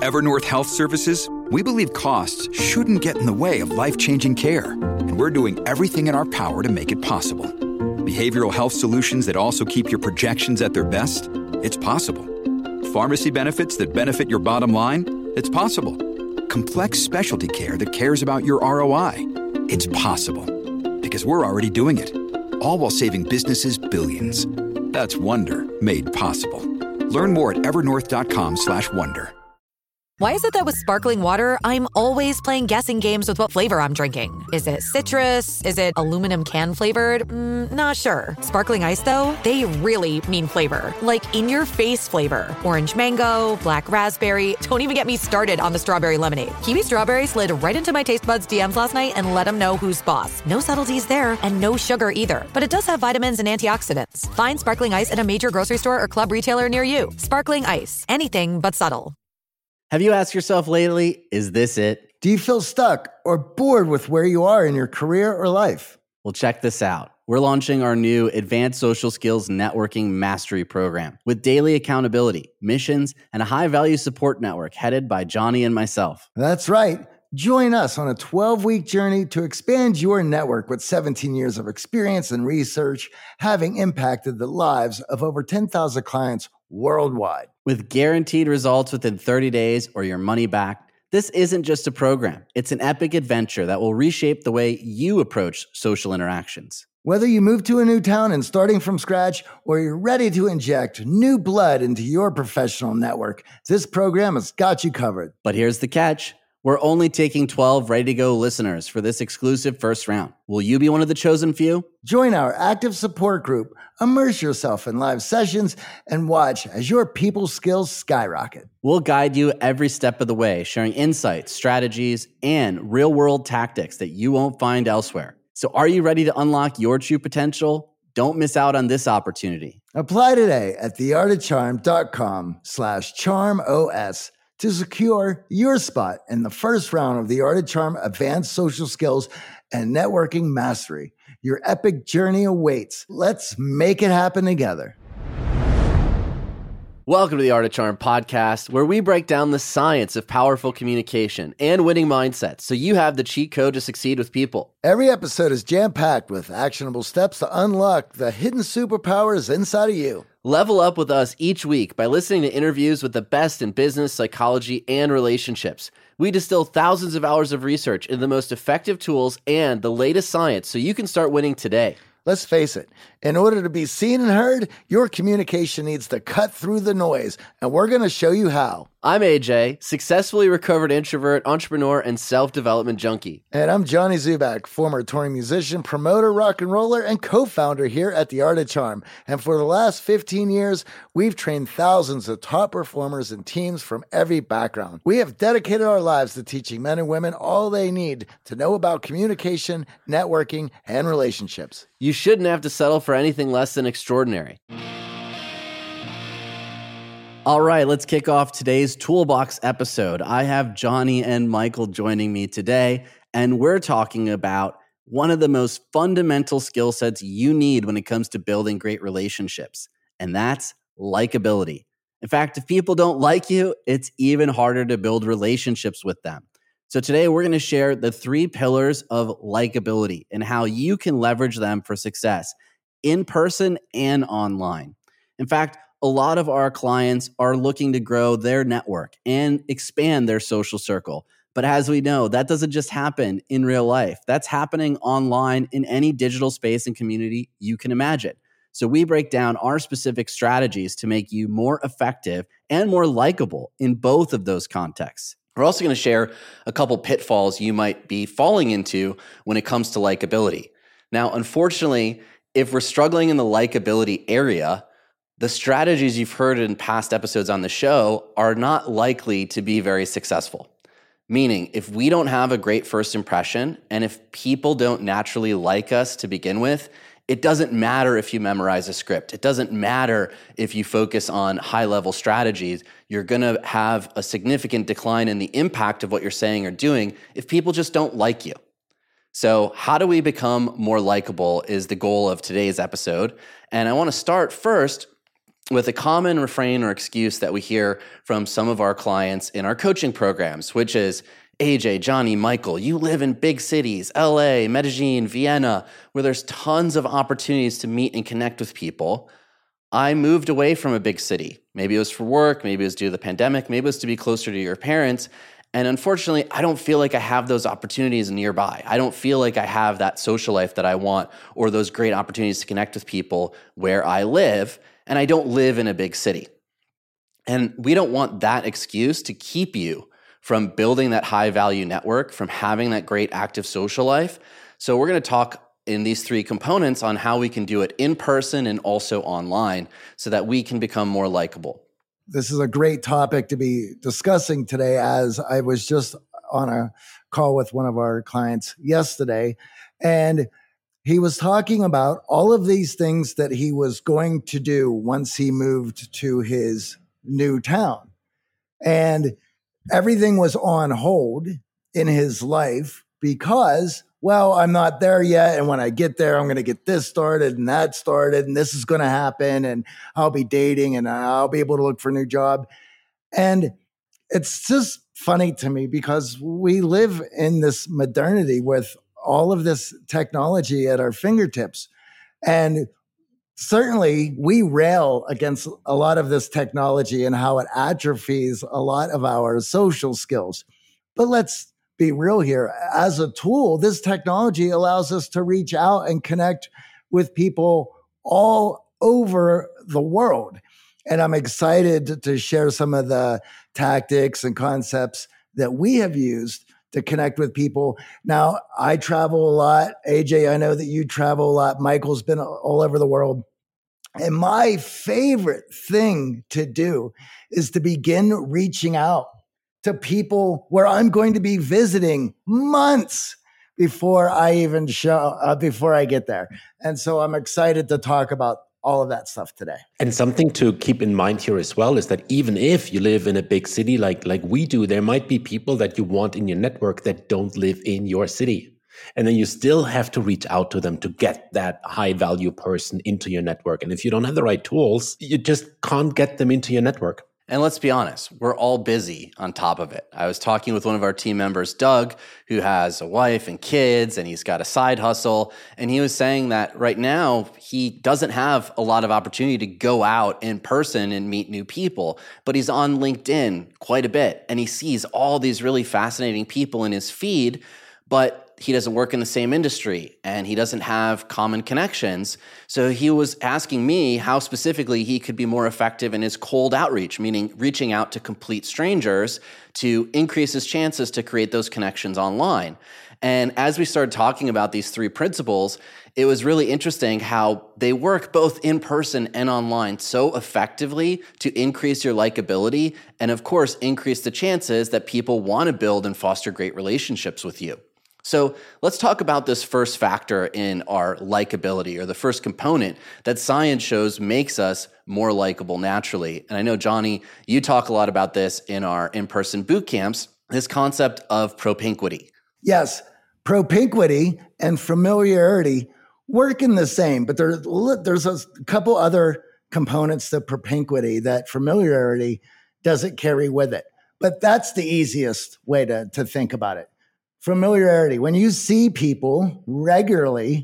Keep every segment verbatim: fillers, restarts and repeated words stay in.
Evernorth Health Services, we believe costs shouldn't get in the way of life-changing care, and we're doing everything in our power to make it possible. Behavioral health solutions that also keep your projections at their best? It's possible. Pharmacy benefits that benefit your bottom line? It's possible. Complex specialty care that cares about your R O I? It's possible. Because we're already doing it. All while saving businesses billions. That's Wonder made possible. Learn more at evernorth.com slash wonder. Why is it that with sparkling water, I'm always playing guessing games with what flavor I'm drinking? Is it citrus? Is it aluminum can flavored? Mm, not sure. Sparkling ice, though, they really mean flavor. Like in-your-face flavor. Orange mango, black raspberry. Don't even get me started on the strawberry lemonade. Kiwi Strawberry slid right into my taste buds D Ms last night and let them know who's boss. No subtleties there, and no sugar either. But it does have vitamins and antioxidants. Find sparkling ice at a major grocery store or club retailer near you. Sparkling ice. Anything but subtle. Have you asked yourself lately, is this it? Do you feel stuck or bored with where you are in your career or life? Well, check this out. We're launching our new Advanced Social Skills Networking Mastery Program with daily accountability, missions, and a high-value support network headed by Johnny and myself. That's right. Join us on a twelve-week journey to expand your network with seventeen years of experience and research, having impacted the lives of over ten thousand clients worldwide. With guaranteed results within thirty days or your money back, this isn't just a program. It's an epic adventure that will reshape the way you approach social interactions. Whether you move to a new town and starting from scratch, or you're ready to inject new blood into your professional network, this program has got you covered. But here's the catch. We're only taking twelve ready-to-go listeners for this exclusive first round. Will you be one of the chosen few? Join our active support group, immerse yourself in live sessions, and watch as your people skills skyrocket. We'll guide you every step of the way, sharing insights, strategies, and real-world tactics that you won't find elsewhere. So are you ready to unlock your true potential? Don't miss out on this opportunity. Apply today at theartofcharm.com slash charmos to secure your spot in the first round of the Art of Charm Advanced Social Skills and Networking Mastery. Your epic journey awaits. Let's make it happen together. Welcome to the Art of Charm podcast, where we break down the science of powerful communication and winning mindsets so you have the cheat code to succeed with people. Every episode is jam-packed with actionable steps to unlock the hidden superpowers inside of you. Level up with us each week by listening to interviews with the best in business, psychology, and relationships. We distill thousands of hours of research into the most effective tools and the latest science so you can start winning today. Let's face it, in order to be seen and heard, your communication needs to cut through the noise, and we're going to show you how. I'm A J, successfully recovered introvert, entrepreneur, and self-development junkie. And I'm Johnny Zubak, former touring musician, promoter, rock and roller, and co-founder here at The Art of Charm. And for the last fifteen years, we've trained thousands of top performers and teams from every background. We have dedicated our lives to teaching men and women all they need to know about communication, networking, and relationships. You shouldn't have to settle for anything less than extraordinary. All right, let's kick off today's Toolbox episode. I have Johnny and Michael joining me today, and we're talking about one of the most fundamental skill sets you need when it comes to building great relationships, and that's likability. In fact, if people don't like you, it's even harder to build relationships with them. So today we're going to share the three pillars of likability and how you can leverage them for success in person and online. In fact, a lot of our clients are looking to grow their network and expand their social circle. But as we know, that doesn't just happen in real life. That's happening online in any digital space and community you can imagine. So we break down our specific strategies to make you more effective and more likable in both of those contexts. We're also going to share a couple pitfalls you might be falling into when it comes to likability. Now, unfortunately, if we're struggling in the likability area, the strategies you've heard in past episodes on the show are not likely to be very successful. Meaning, if we don't have a great first impression, and if people don't naturally like us to begin with, it doesn't matter if you memorize a script. It doesn't matter if you focus on high-level strategies. You're going to have a significant decline in the impact of what you're saying or doing if people just don't like you. So how do we become more likable is the goal of today's episode. And I want to start first with a common refrain or excuse that we hear from some of our clients in our coaching programs, which is, A J, Johnny, Michael, you live in big cities, L A, Medellin, Vienna, where there's tons of opportunities to meet and connect with people. I moved away from a big city. Maybe it was for work, maybe it was due to the pandemic, maybe it was to be closer to your parents. And unfortunately, I don't feel like I have those opportunities nearby. I don't feel like I have that social life that I want or those great opportunities to connect with people where I live, and I don't live in a big city. And we don't want that excuse to keep you from building that high value network, from having that great active social life. So we're going to talk in these three components on how we can do it in person and also online so that we can become more likable. This is a great topic to be discussing today, as I was just on a call with one of our clients yesterday, and he was talking about all of these things that he was going to do once he moved to his new town. And everything was on hold in his life because, well, I'm not there yet. And when I get there, I'm going to get this started and that started, and this is going to happen, and I'll be dating and I'll be able to look for a new job. And it's just funny to me because we live in this modernity with all of this technology at our fingertips. And certainly we rail against a lot of this technology and how it atrophies a lot of our social skills. But let's be real here. As a tool, this technology allows us to reach out and connect with people all over the world. And I'm excited to share some of the tactics and concepts that we have used to connect with people. Now, I travel a lot. A J, I know that you travel a lot. Michael's been all over the world. And my favorite thing to do is to begin reaching out to people where I'm going to be visiting months before I even show, uh, before I get there. And so I'm excited to talk about all of that stuff today. And something to keep in mind here as well is that even if you live in a big city like, like we do, there might be people that you want in your network that don't live in your city. And then you still have to reach out to them to get that high value person into your network. And if you don't have the right tools, you just can't get them into your network. And let's be honest, we're all busy on top of it. I was talking with one of our team members, Doug, who has a wife and kids, and he's got a side hustle. And he was saying that right now, he doesn't have a lot of opportunity to go out in person and meet new people, but he's on LinkedIn quite a bit. And he sees all these really fascinating people in his feed, but he doesn't work in the same industry and he doesn't have common connections. So he was asking me how specifically he could be more effective in his cold outreach, meaning reaching out to complete strangers to increase his chances to create those connections online. And as we started talking about these three principles, it was really interesting how they work both in person and online so effectively to increase your likability and, of course, increase the chances that people want to build and foster great relationships with you. So let's talk about this first factor in our likability, or the first component that science shows makes us more likable naturally. And I know, Johnny, you talk a lot about this in our in-person boot camps, this concept of propinquity. Yes, propinquity and familiarity work in the same, but there, there's a couple other components to propinquity that familiarity doesn't carry with it. But that's the easiest way to, to think about it. Familiarity. When you see people regularly,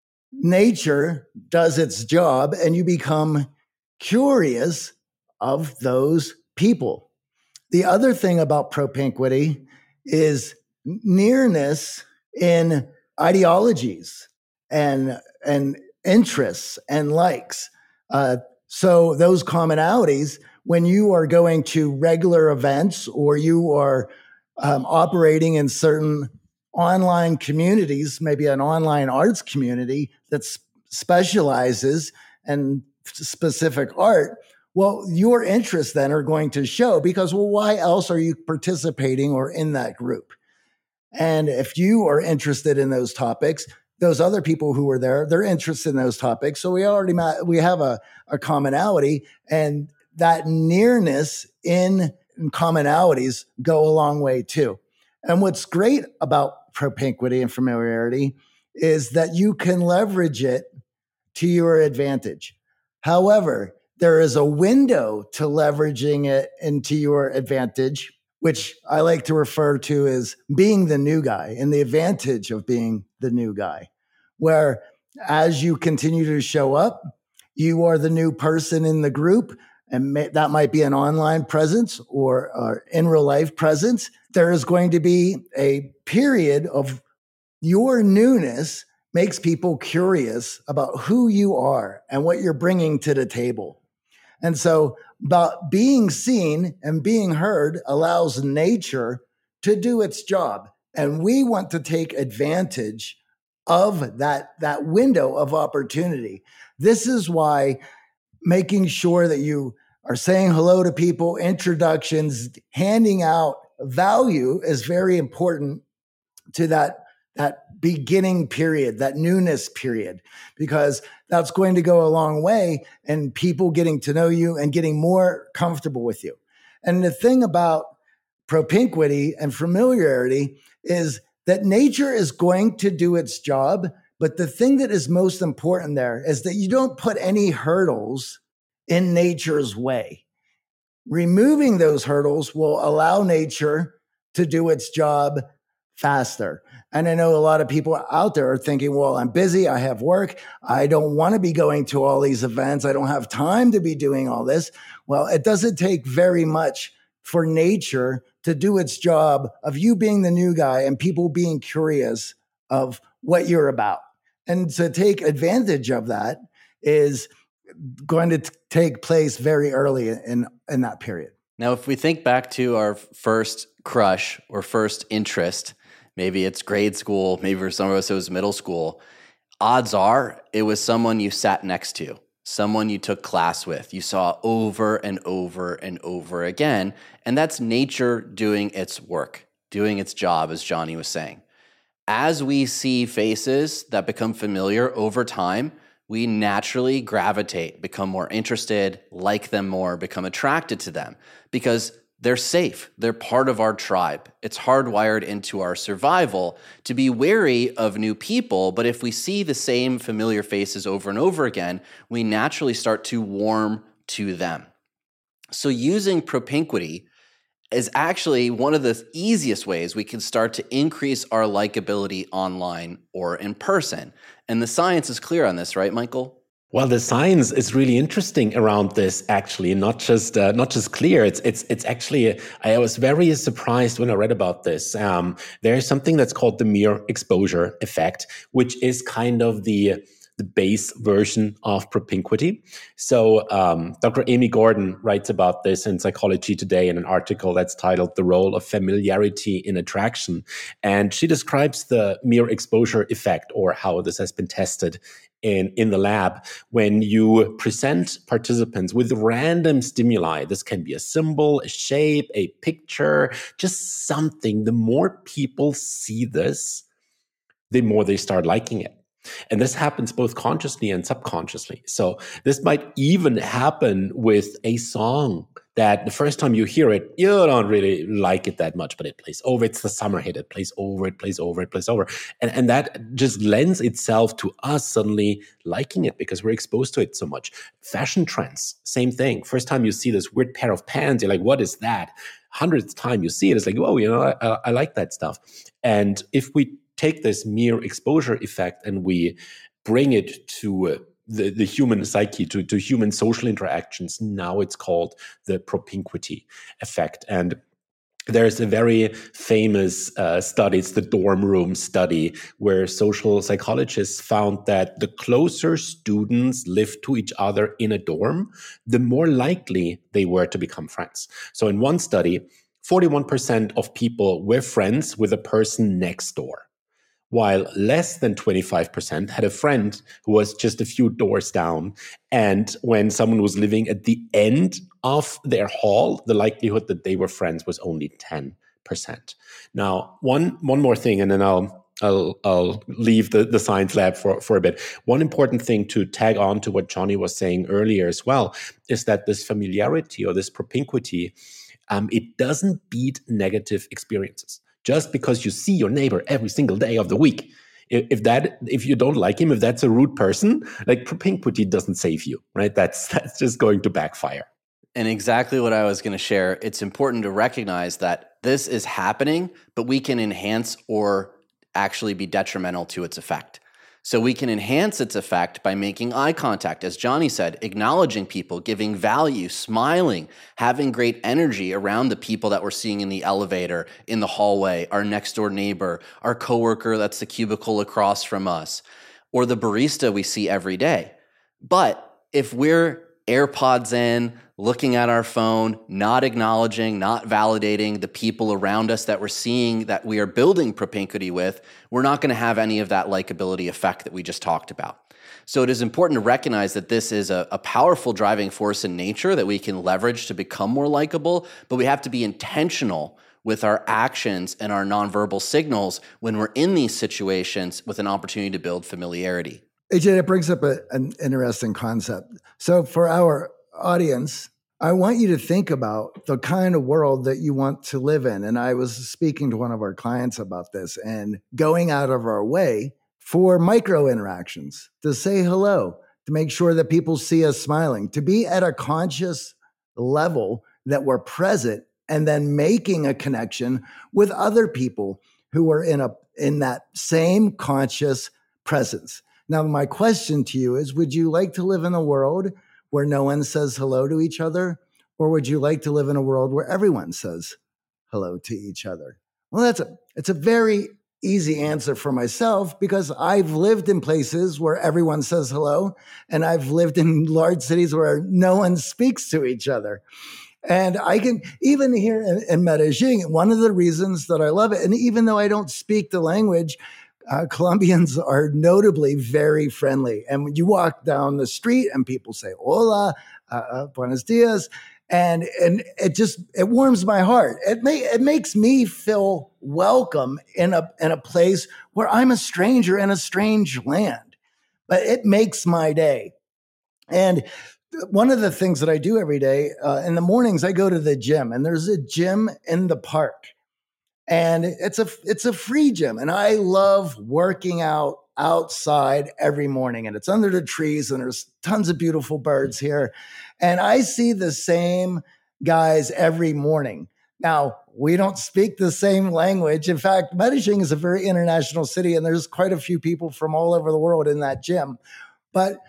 nature does its job and you become curious of those people. The other thing about propinquity is nearness in ideologies and, and interests and likes. Uh, so those commonalities, when you are going to regular events or you are Um, operating in certain online communities, maybe an online arts community that sp- specializes in specific art, well, your interests then are going to show because, well, why else are you participating or in that group? And if you are interested in those topics, those other people who are there, they're interested in those topics. So we already, ma- we have a, a commonality, and that nearness in commonalities go a long way too. And what's great about propinquity and familiarity is that you can leverage it to your advantage. However, there is a window to leveraging it into your advantage, which I like to refer to as being the new guy and the advantage of being the new guy, where as you continue to show up, you are the new person in the group. And may, that might be an online presence or, or in real life presence. There is going to be a period of your newness makes people curious about who you are and what you're bringing to the table. And so about being seen and being heard allows nature to do its job. And we want to take advantage of that, that window of opportunity. This is why making sure that you are saying hello to people, introductions, handing out value is very important to that, that beginning period, that newness period, because that's going to go a long way in people getting to know you and getting more comfortable with you. And the thing about propinquity and familiarity is that nature is going to do its job. But the thing that is most important there is that you don't put any hurdles in nature's way. Removing those hurdles will allow nature to do its job faster. And I know a lot of people out there are thinking, well, I'm busy. I have work. I don't want to be going to all these events. I don't have time to be doing all this. Well, it doesn't take very much for nature to do its job of you being the new guy and people being curious of what you're about. And to take advantage of that is going to t- take place very early in, in that period. Now, if we think back to our first crush or first interest, maybe it's grade school, maybe for some of us it was middle school, odds are it was someone you sat next to, someone you took class with, you saw over and over and over again. And that's nature doing its work, doing its job, as Johnny was saying. As we see faces that become familiar over time, we naturally gravitate, become more interested, like them more, become attracted to them because they're safe. They're part of our tribe. It's hardwired into our survival to be wary of new people. But if we see the same familiar faces over and over again, we naturally start to warm to them. So using propinquity is actually one of the easiest ways we can start to increase our likability online or in person. And the science is clear on this, right, Michael? Well, the science is really interesting around this, actually, not just uh, not just clear. It's it's it's actually. I was very surprised when I read about this. Um, there is something that's called the mere exposure effect, which is kind of the the base version of propinquity. So um, Doctor Amy Gordon writes about this in Psychology Today in an article that's titled "The Role of Familiarity in Attraction," and she describes the mere exposure effect, or how this has been tested in, in the lab. When you present participants with random stimuli, this can be a symbol, a shape, a picture, just something. The more people see this, the more they start liking it. And this happens both consciously and subconsciously. So this might even happen with a song that the first time you hear it, you don't really like it that much, but it plays over. It's the summer hit. It plays over, it plays over, it plays over. And, and that just lends itself to us suddenly liking it because we're exposed to it so much. Fashion trends, same thing. First time you see this weird pair of pants, you're like, what is that? Hundredth time you see it, it's like, whoa, you know, I, I like that stuff. And if we take this mere exposure effect and we bring it to uh, the, the human psyche, to, to human social interactions, now it's called the propinquity effect. And there's a very famous uh, study, it's the dorm room study, where social psychologists found that the closer students lived to each other in a dorm, the more likely they were to become friends. So in one study, forty-one percent of people were friends with a person next door, while less than twenty-five percent had a friend who was just a few doors down. And when someone was living at the end of their hall, the likelihood that they were friends was only ten percent. Now, one one more thing, and then I'll I'll, I'll leave the, the science lab for, for a bit. One important thing to tag on to what Johnny was saying earlier as well is that this familiarity or this propinquity, um, it doesn't beat negative experiences. Just because you see your neighbor every single day of the week, If, if that, if you don't like him, if that's a rude person, like propinquity doesn't save you, right? That's that's just going to backfire. And exactly what I was going to share. It's important to recognize that this is happening, but we can enhance or actually be detrimental to its effect. So we can enhance its effect by making eye contact, as Johnny said, acknowledging people, giving value, smiling, having great energy around the people that we're seeing in the elevator, in the hallway, our next door neighbor, our coworker that's the cubicle across from us, or the barista we see every day. But if we're AirPods in, looking at our phone, not acknowledging, not validating the people around us that we're seeing that we are building propinquity with, we're not going to have any of that likability effect that we just talked about. So it is important to recognize that this is a, a powerful driving force in nature that we can leverage to become more likable, but we have to be intentional with our actions and our nonverbal signals when we're in these situations with an opportunity to build familiarity. A J, that brings up a, an interesting concept. So for our audience, I want you to think about the kind of world that you want to live in. And I was speaking to one of our clients about this and going out of our way for micro interactions, to say hello, to make sure that people see us smiling, to be at a conscious level that we're present and then making a connection with other people who are in a in that same conscious presence. Now, my question to you is, would you like to live in a world where no one says hello to each other? Or would you like to live in a world where everyone says hello to each other? Well, that's a, it's a very easy answer for myself because I've lived in places where everyone says hello, and I've lived in large cities where no one speaks to each other. And I can, even here in, in Medellin, one of the reasons that I love it, and even though I don't speak the language, Uh, Colombians are notably very friendly. And when you walk down the street and people say, hola, uh, uh, buenos dias, and and it just, it warms my heart. It, may, it makes me feel welcome in a, in a place where I'm a stranger in a strange land. But it makes my day. And one of the things that I do every day, uh, in the mornings, I go to the gym, and there's a gym in the park. And it's a it's a free gym. And I love working out outside every morning. And it's under the trees, and there's tons of beautiful birds here. And I see the same guys every morning. Now, we don't speak the same language. In fact, Medellin is a very international city, and there's quite a few people from all over the world in that gym. But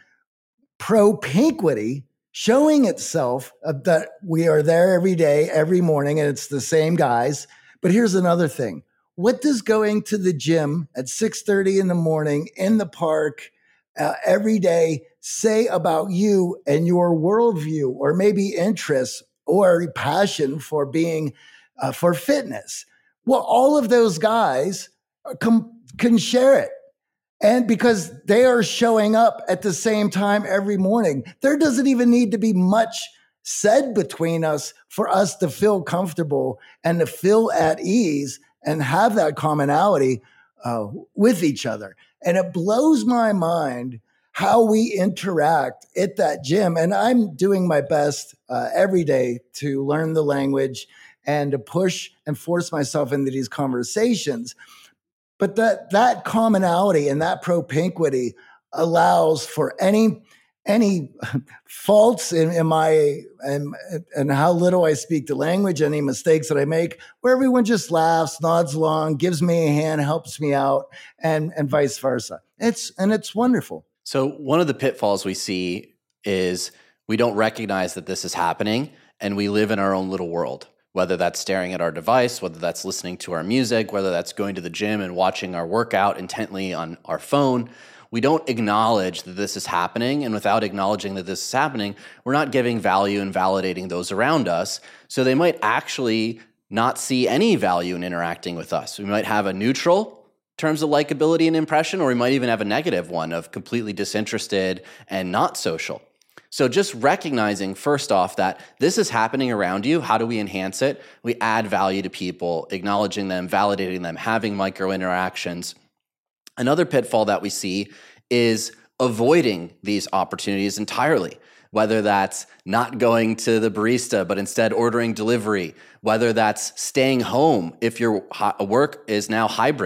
propinquity, showing itself that we are there every day, every morning, and it's the same guys. But here's another thing. What does going to the gym at six thirty in the morning in the park uh, every day say about you and your worldview, or maybe interests or passion for being, uh, for fitness? Well, all of those guys com- can share it. And because they are showing up at the same time every morning, there doesn't even need to be much said between us for us to feel comfortable and to feel at ease and have that commonality uh, with each other. And it blows my mind how we interact at that gym. And I'm doing my best uh, every day to learn the language and to push and force myself into these conversations. But that that commonality and that propinquity allows for any any faults in, in my and and how little I speak the language, any mistakes that I make, where everyone just laughs, nods along, gives me a hand, helps me out, and and vice versa. It's and it's wonderful. So one of the pitfalls we see is we don't recognize that this is happening, and we live in our own little world. Whether that's staring at our device, whether that's listening to our music, whether that's going to the gym and watching our workout intently on our phone, we don't acknowledge that this is happening. And without acknowledging that this is happening, we're not giving value and validating those around us. So they might actually not see any value in interacting with us. We might have a neutral in terms of likability and impression, or we might even have a negative one of completely disinterested and not social. So just recognizing, first off, that this is happening around you. How do we enhance it? We add value to people, acknowledging them, validating them, having micro interactions. Another pitfall that we see is avoiding these opportunities entirely, whether that's not going to the barista, but instead ordering delivery, whether that's staying home if your work is now hybrid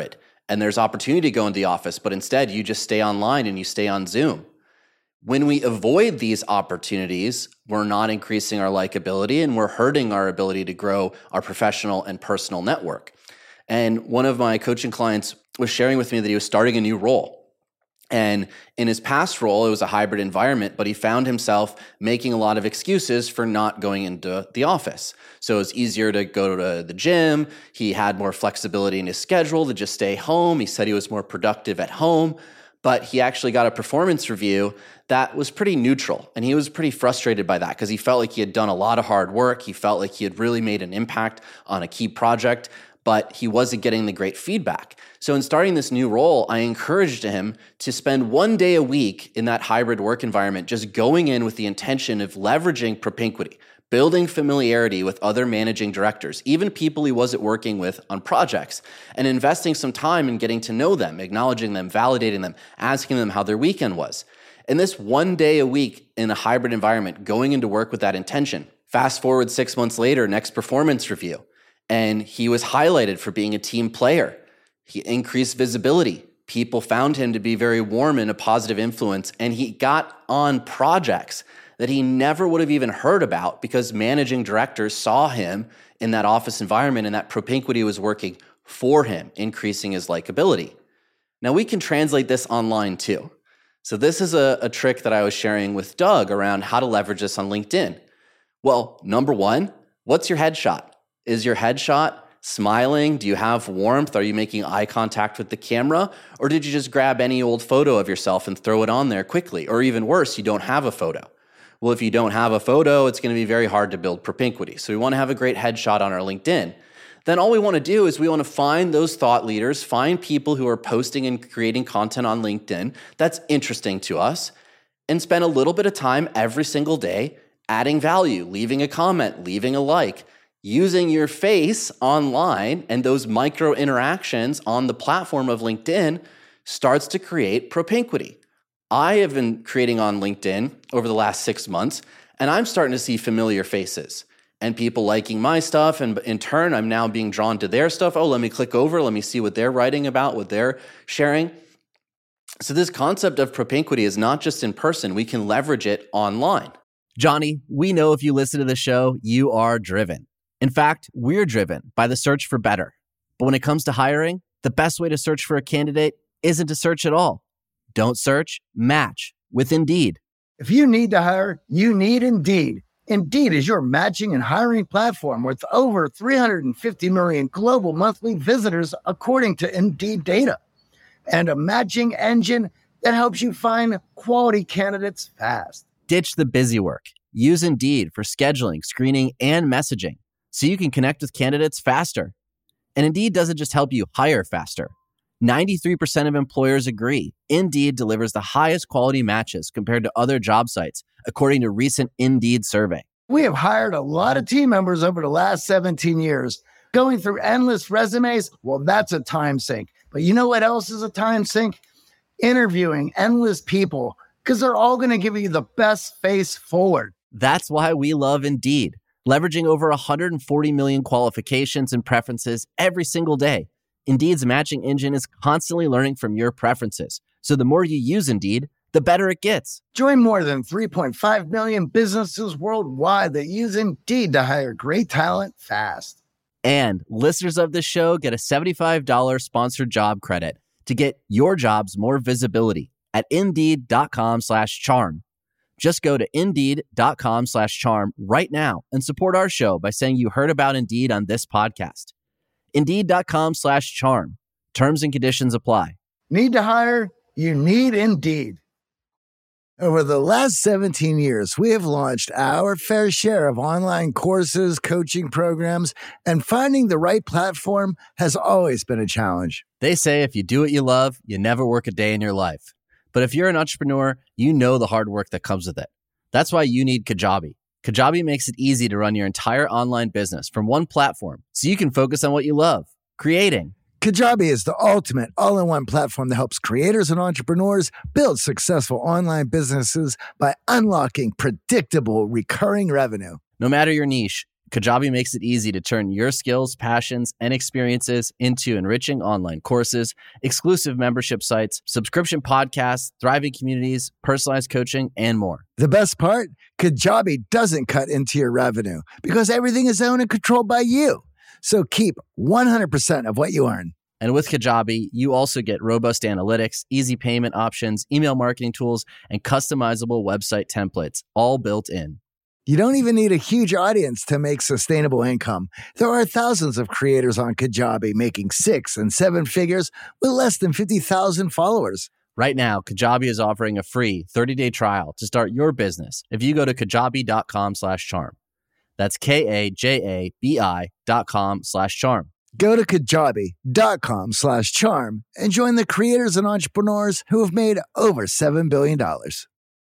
and there's opportunity to go into the office, but instead you just stay online and you stay on Zoom. When we avoid these opportunities, we're not increasing our likability and we're hurting our ability to grow our professional and personal network. And one of my coaching clients was sharing with me that he was starting a new role. And in his past role, it was a hybrid environment, but he found himself making a lot of excuses for not going into the office. So it was easier to go to the gym. He had more flexibility in his schedule to just stay home. He said he was more productive at home, but he actually got a performance review that was pretty neutral. And he was pretty frustrated by that because he felt like he had done a lot of hard work. He felt like he had really made an impact on a key project, but he wasn't getting the great feedback. So in starting this new role, I encouraged him to spend one day a week in that hybrid work environment, just going in with the intention of leveraging Propinquity, building familiarity with other managing directors, even people he wasn't working with on projects, and investing some time in getting to know them, acknowledging them, validating them, asking them how their weekend was. And this one day a week in a hybrid environment, going into work with that intention. Fast forward six months later, next performance review, and he was highlighted for being a team player. He increased visibility. People found him to be very warm and a positive influence, and he got on projects that he never would have even heard about because managing directors saw him in that office environment and that Propinquity was working for him, increasing his likability. Now we can translate this online too. So this is a, a trick that I was sharing with Doug around how to leverage this on LinkedIn. Well, number one, what's your headshot? Is your headshot smiling? Do you have warmth? Are you making eye contact with the camera? Or did you just grab any old photo of yourself and throw it on there quickly? Or even worse, you don't have a photo. Well, if you don't have a photo, it's going to be very hard to build Propinquity. So we want to have a great headshot on our LinkedIn. Then all we want to do is we want to find those thought leaders, find people who are posting and creating content on LinkedIn that's interesting to us, and spend a little bit of time every single day adding value, leaving a comment, leaving a like, using your face online, and those micro interactions on the platform of LinkedIn starts to create Propinquity. I have been creating on LinkedIn over the last six months, and I'm starting to see familiar faces and people liking my stuff. And in turn, I'm now being drawn to their stuff. Oh, let me click over. Let me see what they're writing about, what they're sharing. So this concept of Propinquity is not just in person. We can leverage it online. Johnny, we know if you listen to the show, you are driven. In fact, we're driven by the search for better. But when it comes to hiring, the best way to search for a candidate isn't to search at all. Don't search, match with Indeed. If you need to hire, you need Indeed. Indeed is your matching and hiring platform with over three hundred fifty million global monthly visitors, according to Indeed data, and a matching engine that helps you find quality candidates fast. Ditch the busy work. Use Indeed for scheduling, screening, and messaging so you can connect with candidates faster. And Indeed doesn't just help you hire faster. ninety-three percent of employers agree Indeed delivers the highest quality matches compared to other job sites, according to recent Indeed survey. We have hired a lot of team members over the last seventeen years. Going through endless resumes, well, that's a time sink. But you know what else is a time sink? Interviewing endless people, because they're all going to give you the best face forward. That's why we love Indeed, leveraging over one hundred forty million qualifications and preferences every single day. Indeed's matching engine is constantly learning from your preferences. So the more you use Indeed, the better it gets. Join more than three point five million businesses worldwide that use Indeed to hire great talent fast. And listeners of this show get a seventy-five dollars sponsored job credit to get your jobs more visibility at Indeed.com slash charm. Just go to Indeed.com slash charm right now and support our show by saying you heard about Indeed on this podcast. Indeed.com slash charm. Terms and conditions apply. Need to hire? You need Indeed. Over the last seventeen years, we have launched our fair share of online courses, coaching programs, and finding the right platform has always been a challenge. They say if you do what you love, you never work a day in your life. But if you're an entrepreneur, you know the hard work that comes with it. That's why you need Kajabi. Kajabi makes it easy to run your entire online business from one platform so you can focus on what you love, creating. Kajabi is the ultimate all-in-one platform that helps creators and entrepreneurs build successful online businesses by unlocking predictable recurring revenue. No matter your niche, Kajabi makes it easy to turn your skills, passions, and experiences into enriching online courses, exclusive membership sites, subscription podcasts, thriving communities, personalized coaching, and more. The best part? Kajabi doesn't cut into your revenue because everything is owned and controlled by you. So keep one hundred percent of what you earn. And with Kajabi, you also get robust analytics, easy payment options, email marketing tools, and customizable website templates, all built in. You don't even need a huge audience to make sustainable income. There are thousands of creators on Kajabi making six and seven figures with less than fifty thousand followers. Right now, Kajabi is offering a free thirty-day trial to start your business if you go to kajabi.com slash charm. That's K-A-J-A-B-I dot com slash charm. Go to kajabi.com slash charm and join the creators and entrepreneurs who have made over seven billion dollars.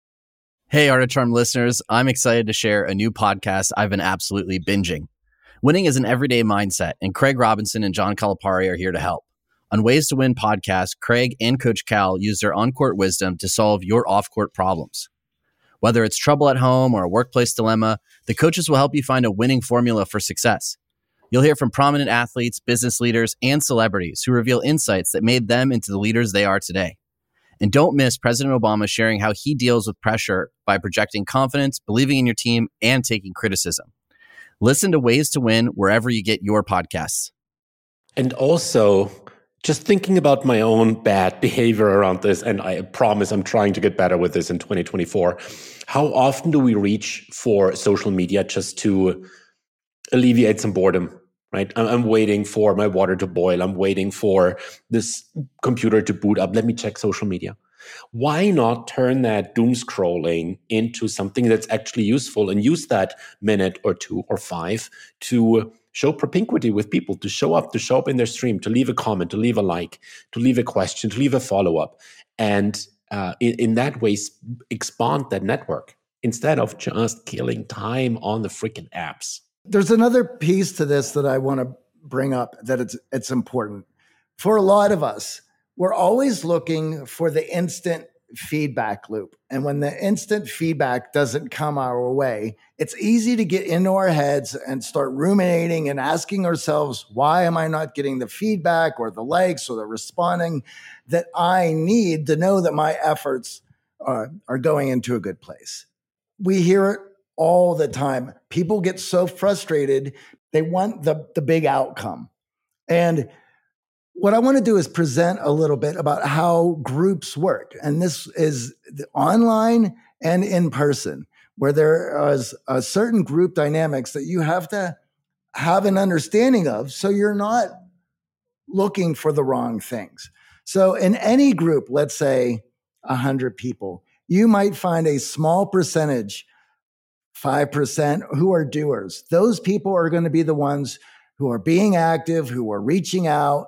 Hey, Art of Charm listeners, I'm excited to share a new podcast I've been absolutely binging. Winning is an everyday mindset, and Craig Robinson and John Calipari are here to help. On Ways to Win podcast, Craig and Coach Cal use their on-court wisdom to solve your off-court problems. Whether it's trouble at home or a workplace dilemma, the coaches will help you find a winning formula for success. You'll hear from prominent athletes, business leaders, and celebrities who reveal insights that made them into the leaders they are today. And don't miss President Obama sharing how he deals with pressure by projecting confidence, believing in your team, and taking criticism. Listen to Ways to Win wherever you get your podcasts. And also, just thinking about my own bad behavior around this, and I promise I'm trying to get better with this in twenty twenty-four. How often do we reach for social media just to alleviate some boredom? Right? I'm waiting for my water to boil. I'm waiting for this computer to boot up. Let me check social media. Why not turn that doom scrolling into something that's actually useful and use that minute or two or five to show propinquity with people, to show up, to show up in their stream, to leave a comment, to leave a like, to leave a question, to leave a follow-up. And uh, in, in that way, expand that network instead of just killing time on the freaking apps. There's another piece to this that I want to bring up that it's it's important. For a lot of us, we're always looking for the instant feedback loop. And when the instant feedback doesn't come our way, it's easy to get into our heads and start ruminating and asking ourselves, why am I not getting the feedback or the likes or the responding that I need to know that my efforts are, are going into a good place? We hear it all the time. People get so frustrated. They want the, the big outcome. And what I want to do is present a little bit about how groups work. And this is online and in person, where there is a certain group dynamics that you have to have an understanding of so you're not looking for the wrong things. So in any group, let's say one hundred people, you might find a small percentage, five percent, who are doers. Those people are going to be the ones who are being active, who are reaching out,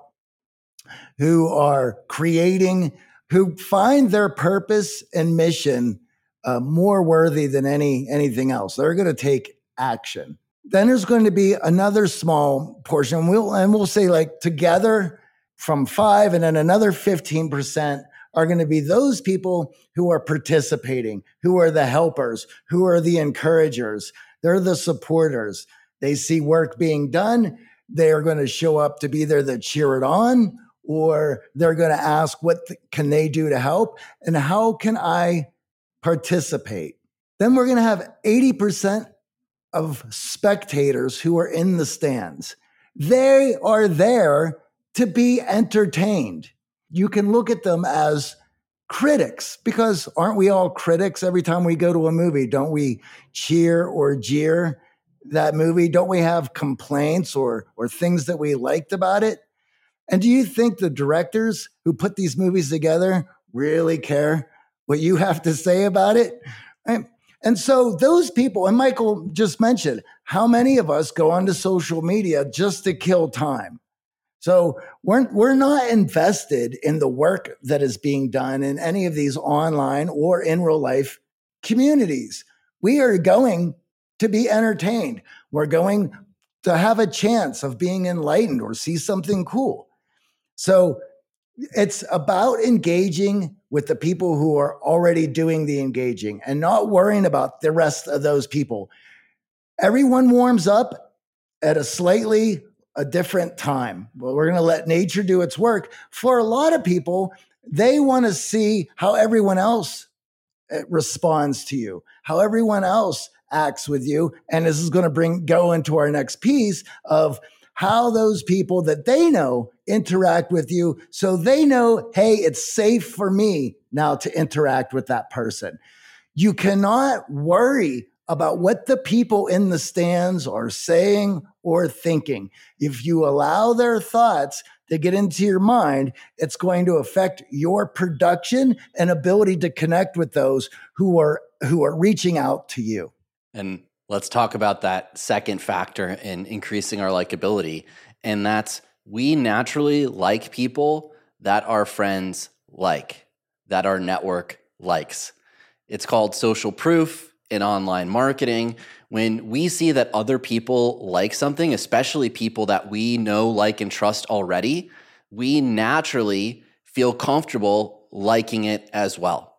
who are creating, who find their purpose and mission uh, more worthy than any anything else. They're going to take action. Then there's going to be another small portion. We'll and we'll say like together from five, and then another fifteen percent are going to be those people who are participating, who are the helpers, who are the encouragers. They're the supporters. They see work being done. They are going to show up to be either the cheer it on, or they're going to ask, what th- can they do to help? And how can I participate? Then we're going to have eighty percent of spectators who are in the stands. They are there to be entertained. You can look at them as critics, because aren't we all critics every time we go to a movie? Don't we cheer or jeer that movie? Don't we have complaints or or things that we liked about it? And do you think the directors who put these movies together really care what you have to say about it? Right? And so those people, and Michael just mentioned, how many of us go onto social media just to kill time? So we're, we're not invested in the work that is being done in any of these online or in real life communities. We are going to be entertained. We're going to have a chance of being enlightened or see something cool. So it's about engaging with the people who are already doing the engaging and not worrying about the rest of those people. Everyone warms up at a slightly a different time. Well, we're going to let nature do its work. For a lot of people, they want to see how everyone else responds to you, how everyone else acts with you. And this is going to bring go into our next piece of how those people that they know interact with you. So they know, hey, it's safe for me now to interact with that person. You cannot worry about what the people in the stands are saying or thinking. If you allow their thoughts to get into your mind, it's going to affect your production and ability to connect with those who are who are reaching out to you. And let's talk about that second factor in increasing our likability. And that's we naturally like people that our friends like, that our network likes. It's called social proof in online marketing. When we see that other people like something, especially people that we know, like, and trust already, we naturally feel comfortable liking it as well.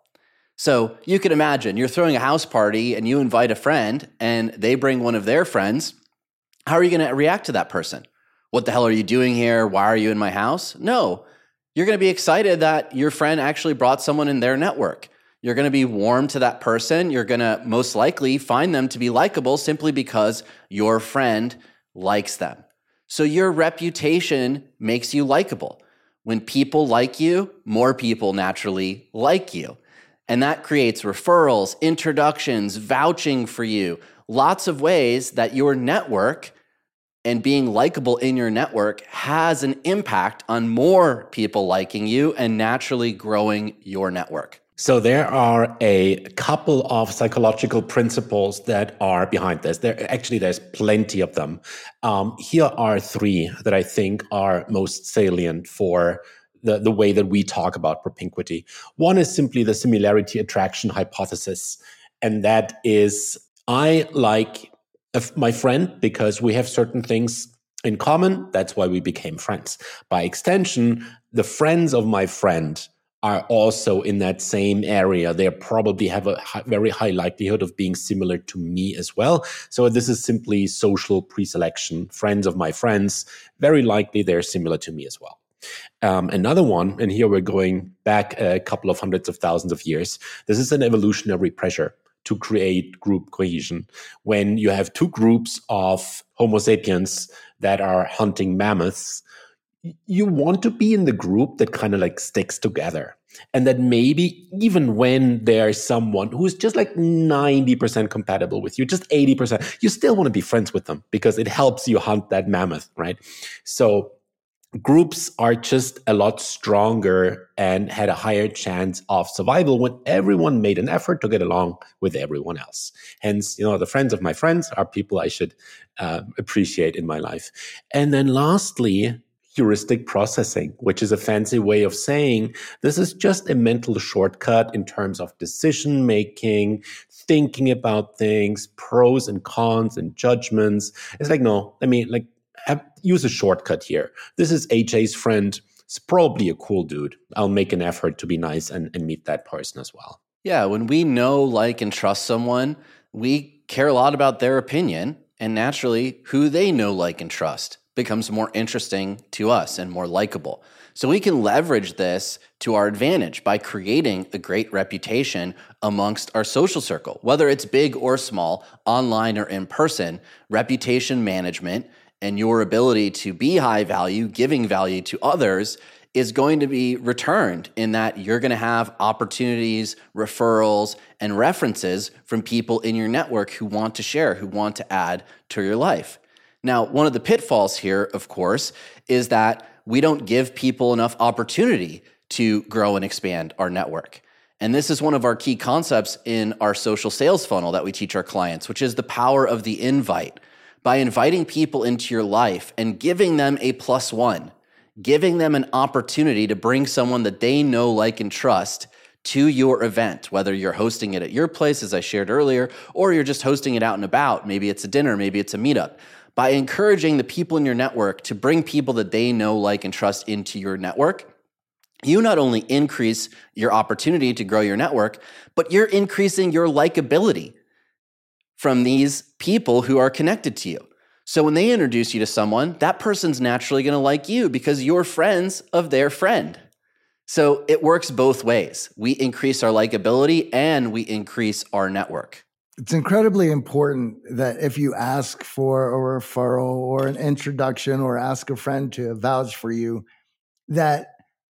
So you can imagine you're throwing a house party and you invite a friend and they bring one of their friends. How are you going to react to that person? What the hell are you doing here? Why are you in my house? No, you're going to be excited that your friend actually brought someone in their network. You're going to be warm to that person. You're going to most likely find them to be likable simply because your friend likes them. So your reputation makes you likable. When people like you, more people naturally like you. And that creates referrals, introductions, vouching for you, lots of ways that your network and being likable in your network has an impact on more people liking you and naturally growing your network. So there are a couple of psychological principles that are behind this. There actually, there's plenty of them. Um, here are three that I think are most salient for the, the way that we talk about propinquity. One is simply the similarity attraction hypothesis. And that is, I like my friend because we have certain things in common. That's why we became friends. By extension, the friends of my friend are also in that same area. They probably have a high, very high likelihood of being similar to me as well. So this is simply social pre-selection. Friends of my friends, very likely they're similar to me as well. Um, another one, and here we're going back a couple of hundreds of thousands of years. This is an evolutionary pressure to create group cohesion. When you have two groups of Homo sapiens that are hunting mammoths, you want to be in the group that kind of like sticks together. And that maybe even when there's someone who's just like ninety percent compatible with you, just eighty percent, you still want to be friends with them because it helps you hunt that mammoth, right? So groups are just a lot stronger and had a higher chance of survival when everyone made an effort to get along with everyone else. Hence, you know, the friends of my friends are people I should uh, appreciate in my life. And then lastly, heuristic processing, which is a fancy way of saying this is just a mental shortcut in terms of decision making, thinking about things, pros and cons and judgments. It's like, no, I mean, like, have, use a shortcut here. This is A J's friend. It's probably a cool dude. I'll make an effort to be nice and, and meet that person as well. Yeah, when we know, like, and trust someone, we care a lot about their opinion, and naturally, who they know, like, and trust becomes more interesting to us and more likable. So we can leverage this to our advantage by creating a great reputation amongst our social circle, whether it's big or small, online or in person. Reputation management and your ability to be high value, giving value to others is going to be returned in that you're going to have opportunities, referrals, and references from people in your network who want to share, who want to add to your life. Now, one of the pitfalls here, of course, is that we don't give people enough opportunity to grow and expand our network. And this is one of our key concepts in our social sales funnel that we teach our clients, which is the power of the invite. By inviting people into your life and giving them a plus one, giving them an opportunity to bring someone that they know, like, and trust to your event, whether you're hosting it at your place, as I shared earlier, or you're just hosting it out and about. Maybe it's a dinner, maybe it's a meetup. By encouraging the people in your network to bring people that they know, like, and trust into your network, you not only increase your opportunity to grow your network, but you're increasing your likability from these people who are connected to you. So when they introduce you to someone, that person's naturally going to like you because you're friends of their friend. So it works both ways. We increase our likability and we increase our network. It's incredibly important that if you ask for a referral or an introduction or ask a friend to vouch for you, that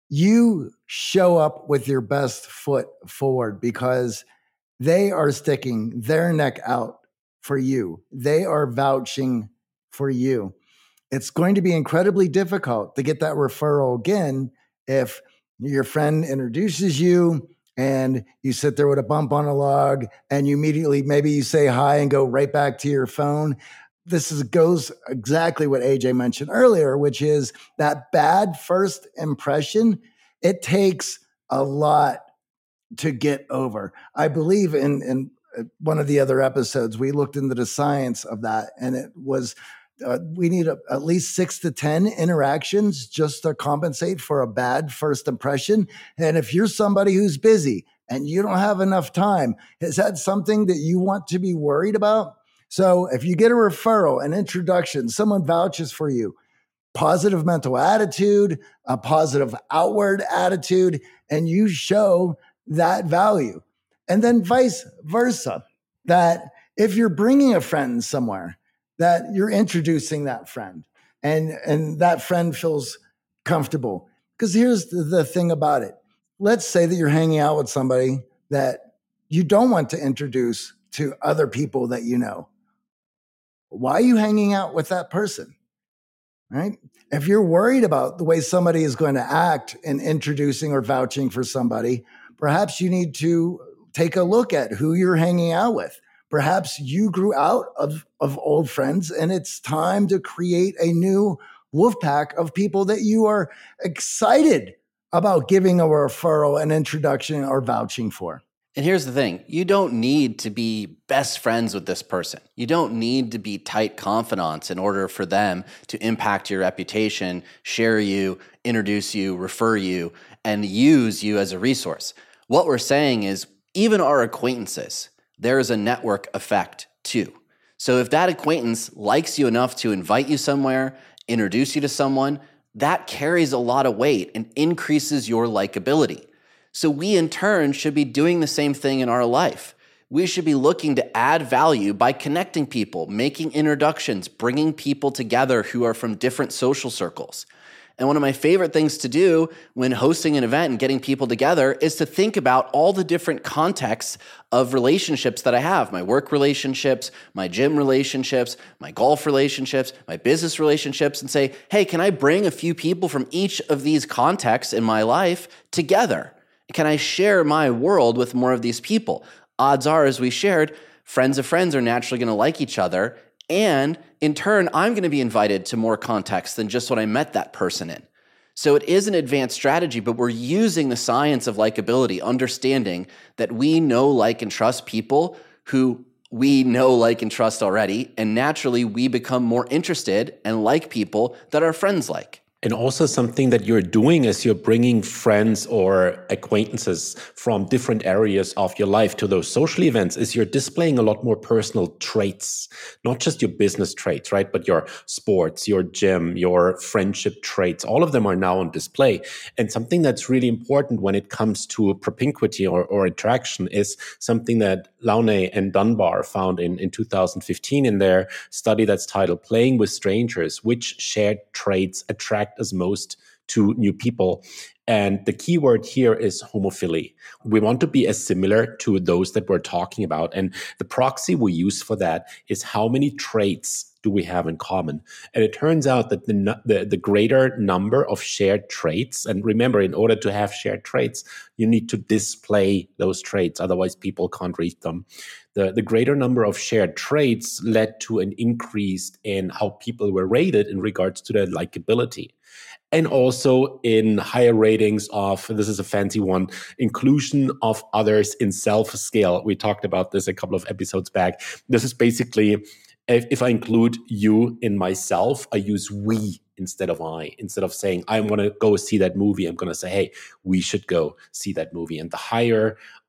you show up with your best foot forward, because they are sticking their neck out for you. They are vouching for you. It's going to be incredibly difficult to get that referral again if your friend introduces you and you sit there with a bump on a log and you immediately, maybe you say hi and go right back to your phone. This is, goes exactly what A J mentioned earlier, which is that bad first impression. It takes a lot to get over. I believe in, in one of the other episodes, we looked into the science of that, and it was Uh, we need a, at least six to ten interactions just to compensate for a bad first impression. And if you're somebody who's busy and you don't have enough time, is that something that you want to be worried about? So if you get a referral, an introduction, someone vouches for you, positive mental attitude, a positive outward attitude, and you show that value. And then vice versa, that if you're bringing a friend somewhere, that you're introducing that friend and, and that friend feels comfortable. Because here's the, the thing about it. Let's say that you're hanging out with somebody that you don't want to introduce to other people that you know. Why are you hanging out with that person? Right? If you're worried about the way somebody is going to act in introducing or vouching for somebody, perhaps you need to take a look at who you're hanging out with. Perhaps you grew out of, of old friends and it's time to create a new wolf pack of people that you are excited about giving a referral, an introduction, or vouching for. And here's the thing. You don't need to be best friends with this person. You don't need to be tight confidants in order for them to impact your reputation, share you, introduce you, refer you, and use you as a resource. What we're saying is even our acquaintances, there is a network effect too. So if that acquaintance likes you enough to invite you somewhere, introduce you to someone, that carries a lot of weight and increases your likability. So we in turn should be doing the same thing in our life. We should be looking to add value by connecting people, making introductions, bringing people together who are from different social circles. And one of my favorite things to do when hosting an event and getting people together is to think about all the different contexts of relationships that I have, my work relationships, my gym relationships, my golf relationships, my business relationships, and say, hey, can I bring a few people from each of these contexts in my life together? Can I share my world with more of these people? Odds are, as we shared, friends of friends are naturally going to like each other. And in turn, I'm going to be invited to more context than just what I met that person in. So it is an advanced strategy, but we're using the science of likability, understanding that we know, like, and trust people who we know, like, and trust already. And naturally, we become more interested and like people that our friends like. And also something that you're doing is you're bringing friends or acquaintances from different areas of your life to those social events is you're displaying a lot more personal traits, not just your business traits, right? But your sports, your gym, your friendship traits, all of them are now on display. And something that's really important when it comes to propinquity or, or attraction is something that Launay and Dunbar found in, in two thousand fifteen in their study that's titled Playing with Strangers, which shared traits attract as most to new people. And the key word here is homophily. We want to be as similar to those that we're talking about. And the proxy we use for that is how many traits do we have in common? And it turns out that the, the, the greater number of shared traits, and remember, in order to have shared traits, you need to display those traits. Otherwise, people can't read them. The, the greater number of shared traits led to an increase in how people were rated in regards to their likability. And also in higher ratings of, this is a fancy one, inclusion of others in self-scale. We talked about this a couple of episodes back. This is basically, if, if I include you in myself, I use we instead of I. Instead of saying, I want to go see that movie, I'm going to say, hey, we should go see that movie. And the higher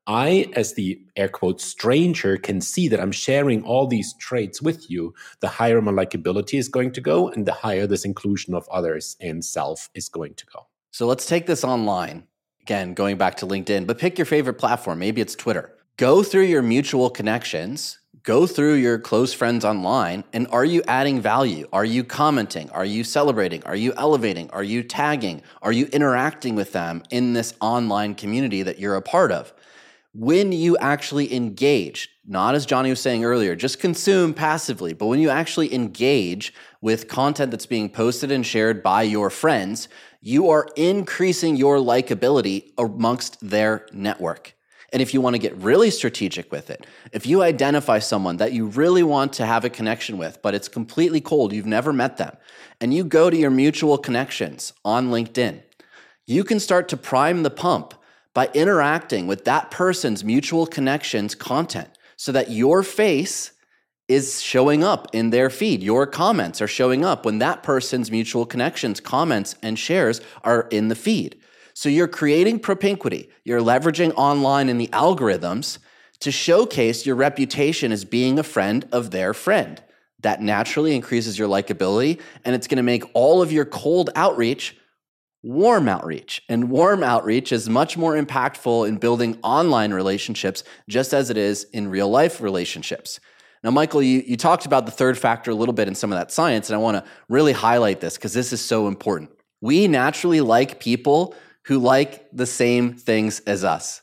I, as the air quote stranger, can see that I'm sharing all these traits with you, the higher my likability is going to go and the higher this inclusion of others and self is going to go. So let's take this online. Again, going back to LinkedIn, but pick your favorite platform. Maybe it's Twitter. Go through your mutual connections, go through your close friends online, and are you adding value? Are you commenting? Are you celebrating? Are you elevating? Are you tagging? Are you interacting with them in this online community that you're a part of? When you actually engage, not as Johnny was saying earlier, just consume passively, but when you actually engage with content that's being posted and shared by your friends, you are increasing your likability amongst their network. And if you want to get really strategic with it, if you identify someone that you really want to have a connection with, but it's completely cold, you've never met them, and you go to your mutual connections on LinkedIn, you can start to prime the pump by interacting with that person's mutual connections content so that your face is showing up in their feed. Your comments are showing up when that person's mutual connections comments and shares are in the feed. So you're creating propinquity. You're leveraging online in the algorithms to showcase your reputation as being a friend of their friend. That naturally increases your likability, and it's going to make all of your cold outreach warm outreach. And warm outreach is much more impactful in building online relationships, just as it is in real life relationships. Now, Michael, you, you talked about the third factor a little bit in some of that science, and I want to really highlight this because this is so important. We naturally like people who like the same things as us.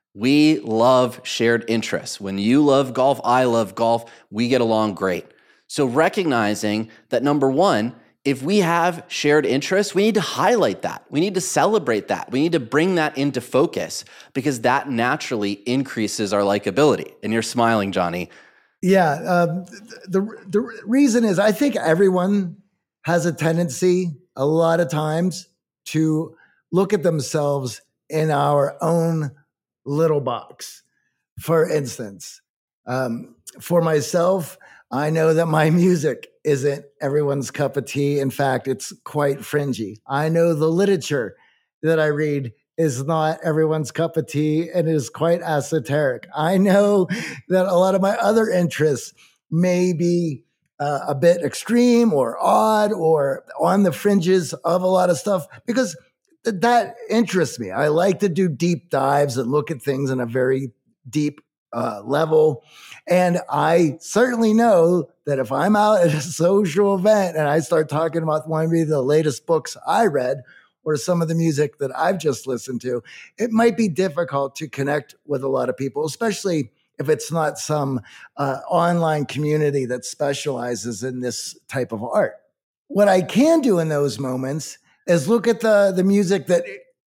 We love shared interests. When you love golf, I love golf, we get along great. So recognizing that, number one, if we have shared interests, we need to highlight that. We need to celebrate that. We need to bring that into focus because that naturally increases our likability. And you're smiling, Johnny. Yeah. Um, the, the reason is I think everyone has a tendency a lot of times to look at themselves in our own little box. For instance, um, for myself, I know that my music isn't everyone's cup of tea. In fact, it's quite fringy. I know the literature that I read is not everyone's cup of tea and is quite esoteric. I know that a lot of my other interests may be uh, a bit extreme or odd or on the fringes of a lot of stuff because th- that interests me. I like to do deep dives and look at things in a very deep uh, level. And I certainly know that if I'm out at a social event and I start talking about one of the latest books I read or some of the music that I've just listened to, it might be difficult to connect with a lot of people, especially if it's not some uh, online community that specializes in this type of art. What I can do in those moments is look at the, the music that,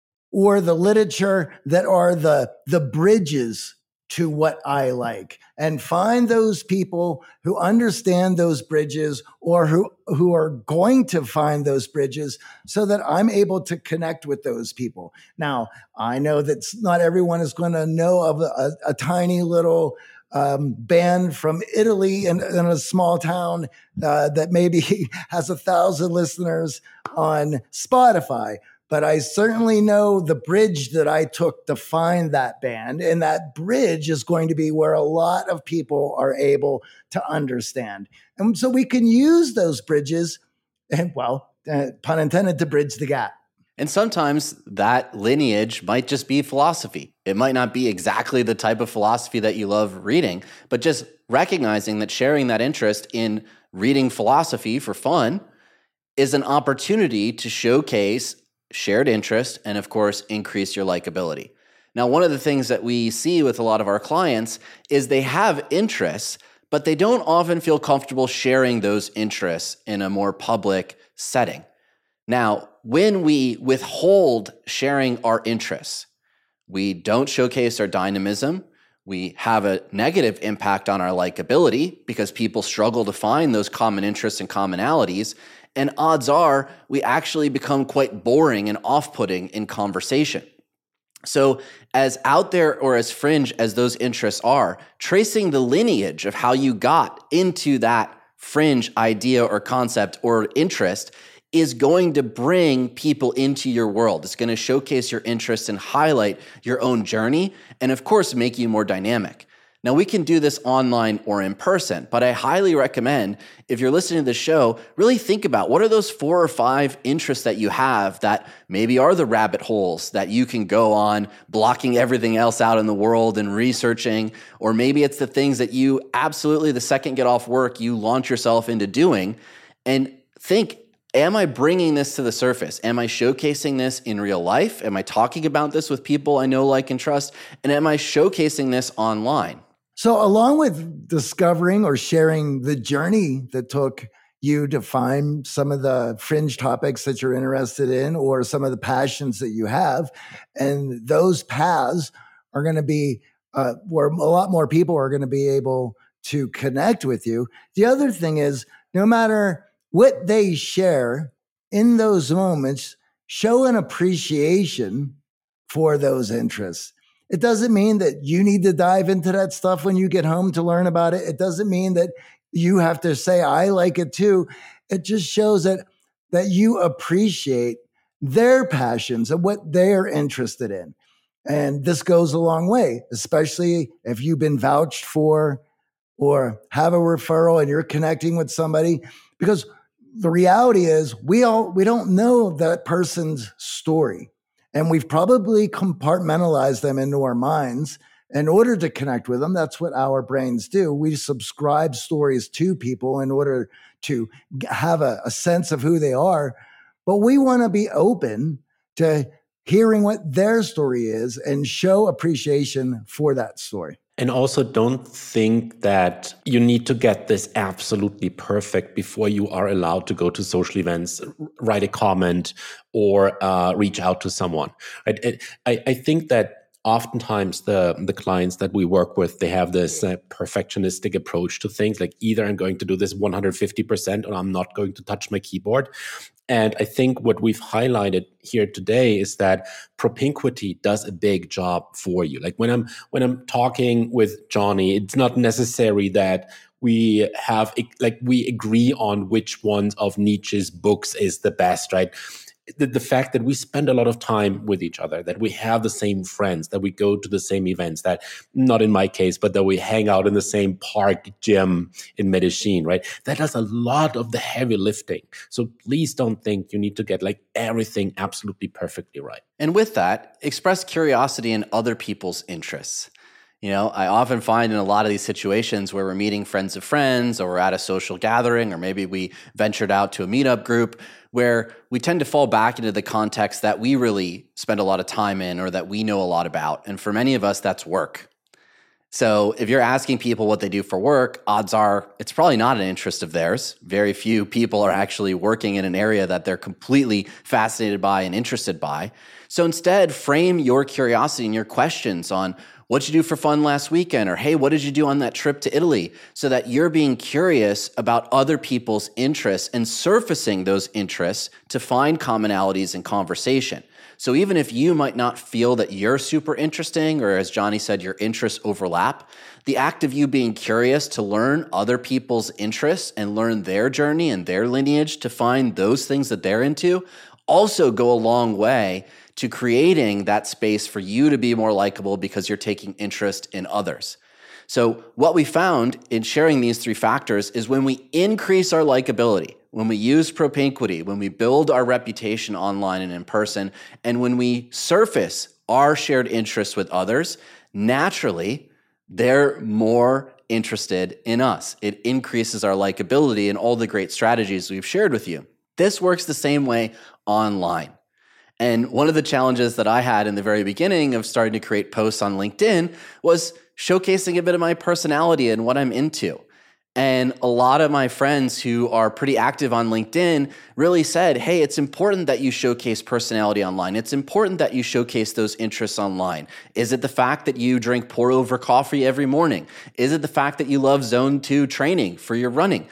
or the literature that are the, the bridges to what I like and find those people who understand those bridges or who, who are going to find those bridges so that I'm able to connect with those people. Now, I know that not everyone is going to know of a, a tiny little um, band from Italy in, in a small town uh, that maybe has a thousand listeners on Spotify. But I certainly know the bridge that I took to find that band. And that bridge is going to be where a lot of people are able to understand. And so we can use those bridges, and well, uh, pun intended, to bridge the gap. And sometimes that lineage might just be philosophy. It might not be exactly the type of philosophy that you love reading, but just recognizing that sharing that interest in reading philosophy for fun is an opportunity to showcase shared interest, and of course, increase your likability. Now, one of the things that we see with a lot of our clients is they have interests, but they don't often feel comfortable sharing those interests in a more public setting. Now, when we withhold sharing our interests, we don't showcase our dynamism, we have a negative impact on our likability because people struggle to find those common interests and commonalities. And odds are we actually become quite boring and off-putting in conversation. So as out there or as fringe as those interests are, tracing the lineage of how you got into that fringe idea or concept or interest is going to bring people into your world. It's going to showcase your interests and highlight your own journey, and of course, make you more dynamic. Now, we can do this online or in person, but I highly recommend, if you're listening to the show, really think about what are those four or five interests that you have that maybe are the rabbit holes that you can go on, blocking everything else out in the world and researching, or maybe it's the things that you absolutely, the second get off work, you launch yourself into doing, and think, am I bringing this to the surface? Am I showcasing this in real life? Am I talking about this with people I know, like, and trust? And am I showcasing this online? So along with discovering or sharing the journey that took you to find some of the fringe topics that you're interested in or some of the passions that you have, and those paths are going to be uh, where a lot more people are going to be able to connect with you. The other thing is, no matter what they share in those moments, show an appreciation for those interests. It doesn't mean that you need to dive into that stuff when you get home to learn about it. It doesn't mean that you have to say, I like it too. It just shows that, that you appreciate their passions and what they're interested in. And this goes a long way, especially if you've been vouched for or have a referral and you're connecting with somebody, because the reality is we all, we don't know that person's story. And we've probably compartmentalized them into our minds in order to connect with them. That's what our brains do. We subscribe stories to people in order to have a, a sense of who they are. But we want to be open to hearing what their story is and show appreciation for that story. And also don't think that you need to get this absolutely perfect before you are allowed to go to social events, write a comment, or uh, reach out to someone. I, I, I think that oftentimes the, the clients that we work with, they have this uh, perfectionistic approach to things, like either I'm going to do this one hundred fifty percent or I'm not going to touch my keyboard. And I think what we've highlighted here today is that propinquity does a big job for you. Like when I'm when I'm talking with Johnny, it's not necessary that we have like we agree on which ones of Nietzsche's books is the best, right? The, the fact that we spend a lot of time with each other, that we have the same friends, that we go to the same events, that not in my case, but that we hang out in the same park gym in Medellin, right? That does a lot of the heavy lifting. So please don't think you need to get like everything absolutely perfectly right. And with that, express curiosity in other people's interests. You know, I often find in a lot of these situations where we're meeting friends of friends, or we're at a social gathering, or maybe we ventured out to a meetup group, where we tend to fall back into the context that we really spend a lot of time in or that we know a lot about. And for many of us, that's work. So if you're asking people what they do for work, odds are it's probably not an interest of theirs. Very few people are actually working in an area that they're completely fascinated by and interested by. So instead, frame your curiosity and your questions on what'd you do for fun last weekend? Or, hey, what did you do on that trip to Italy? So that you're being curious about other people's interests and surfacing those interests to find commonalities in conversation. So even if you might not feel that you're super interesting, or as Johnny said, your interests overlap, the act of you being curious to learn other people's interests and learn their journey and their lineage to find those things that they're into also go a long way to creating that space for you to be more likable because you're taking interest in others. So what we found in sharing these three factors is when we increase our likability, when we use propinquity, when we build our reputation online and in person, and when we surface our shared interests with others, naturally, they're more interested in us. It increases our likability and all the great strategies we've shared with you. This works the same way online. And one of the challenges that I had in the very beginning of starting to create posts on LinkedIn was showcasing a bit of my personality and what I'm into. And a lot of my friends who are pretty active on LinkedIn really said, hey, it's important that you showcase personality online. It's important that you showcase those interests online. Is it the fact that you drink pour over coffee every morning? Is it the fact that you love zone two training for your running?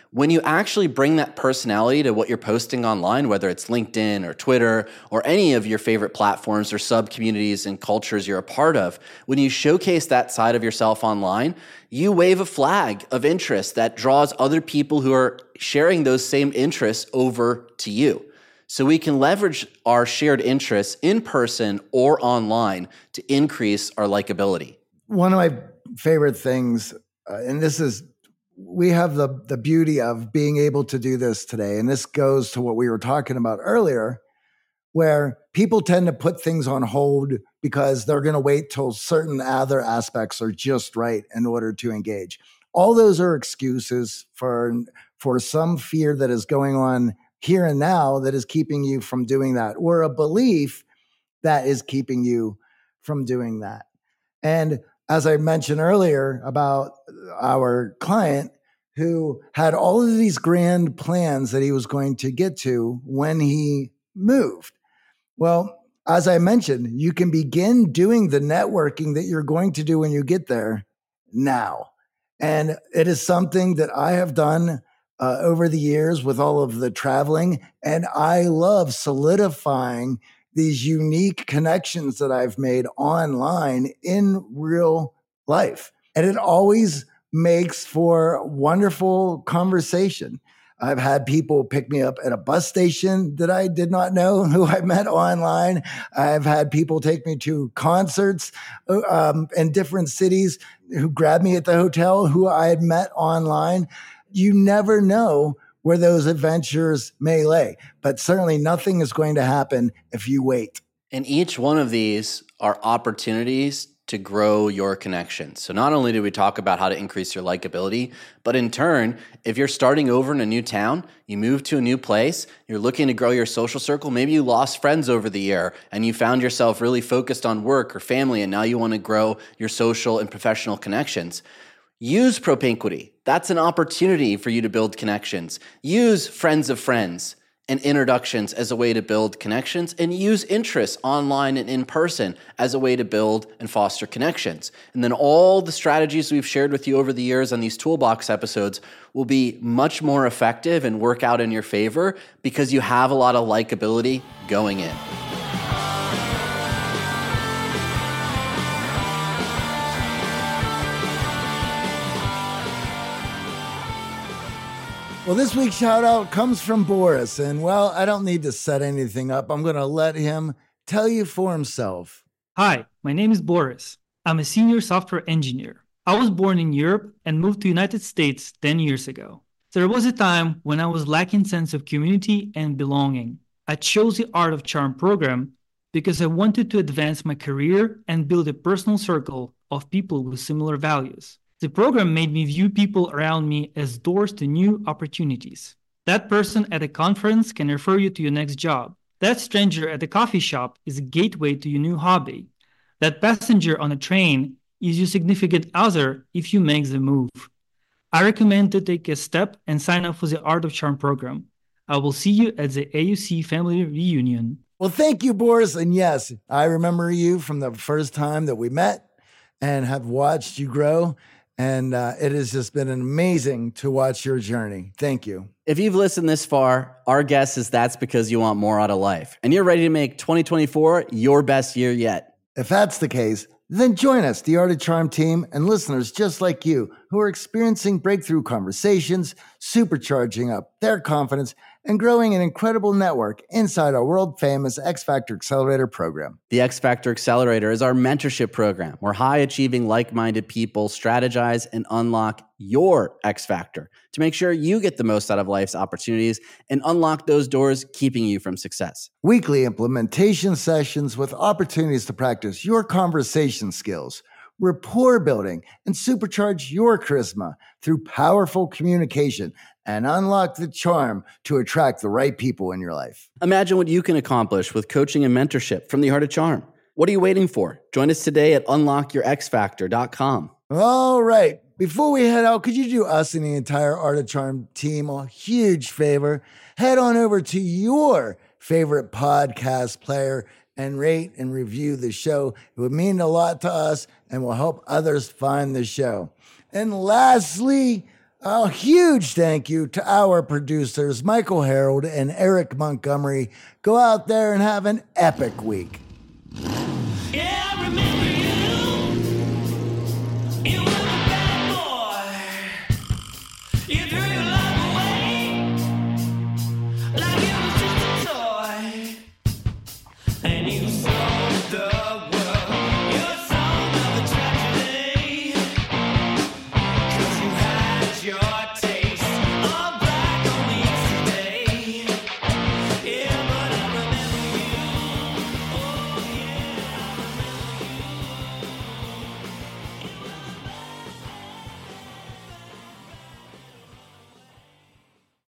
when you actually bring that personality to what you're posting online, whether it's LinkedIn or Twitter or any of your favorite platforms or sub-communities and cultures you're a part of, when you showcase that side of yourself online, you wave a flag of interest that draws other people who are sharing those same interests over to you. So we can leverage our shared interests in person or online to increase our likability. One of my favorite things, uh, and this is we have the, the beauty of being able to do this today. And this goes to what we were talking about earlier, where people tend to put things on hold because they're going to wait till certain other aspects are just right in order to engage. All those are excuses for, for some fear that is going on here and now that is keeping you from doing that, or a belief that is keeping you from doing that. And as I mentioned earlier about our client who had all of these grand plans that he was going to get to when he moved. Well, as I mentioned, you can begin doing the networking that you're going to do when you get there now. And it is something that I have done uh, over the years with all of the traveling. And I love solidifying these unique connections that I've made online in real life. And it always makes for wonderful conversation. I've had people pick me up at a bus station that I did not know who I met online. I've had people take me to concerts um, in different cities who grabbed me at the hotel who I had met online. You never know where those adventures may lay, but certainly nothing is going to happen if you wait. And each one of these are opportunities to grow your connections. So not only do we talk about how to increase your likability, but in turn, if you're starting over in a new town, you move to a new place, you're looking to grow your social circle, maybe you lost friends over the year and you found yourself really focused on work or family, and now you want to grow your social and professional connections. Use Propinquity. That's an opportunity for you to build connections. Use friends of friends and introductions as a way to build connections, and use interests online and in person as a way to build and foster connections. And then all the strategies we've shared with you over the years on these Toolbox episodes will be much more effective and work out in your favor because you have a lot of likability going in. Well, this week's shout out comes from Boris, and well, I don't need to set anything up. I'm going to let him tell you for himself. Hi, my name is Boris. I'm a senior software engineer. I was born in Europe and moved to the United States ten years ago. There was a time when I was lacking sense of community and belonging. I chose the Art of Charm program because I wanted to advance my career and build a personal circle of people with similar values. The program made me view people around me as doors to new opportunities. That person at a conference can refer you to your next job. That stranger at the coffee shop is a gateway to your new hobby. That passenger on a train is your significant other if you make the move. I recommend to take a step and sign up for the Art of Charm program. I will see you at the A U C family reunion. Well, thank you, Boris. And yes, I remember you from the first time that we met and have watched you grow. And uh, it has just been amazing to watch your journey. Thank you. If you've listened this far, our guess is that's because you want more out of life. And you're ready to make twenty twenty-four your best year yet. If that's the case, then join us, the Art of Charm team, and listeners just like you who are experiencing breakthrough conversations, supercharging up their confidence, and growing an incredible network inside our world-famous X Factor Accelerator program. The X Factor Accelerator is our mentorship program where high-achieving, like-minded people strategize and unlock your X Factor to make sure you get the most out of life's opportunities and unlock those doors keeping you from success. Weekly implementation sessions with opportunities to practice your conversation skills, rapport building, and supercharge your charisma through powerful communication and unlock the charm to attract the right people in your life. Imagine what you can accomplish with coaching and mentorship from the Art of Charm. What are you waiting for? Join us today at unlock your x factor dot com. All right. Before we head out, could you do us and the entire Art of Charm team a huge favor? Head on over to your favorite podcast player and rate and review the show. It would mean a lot to us and will help others find the show. And lastly, A huge thank you to our producers, Michael Harold and Eric Montgomery. Go out there and have an epic week. Yeah!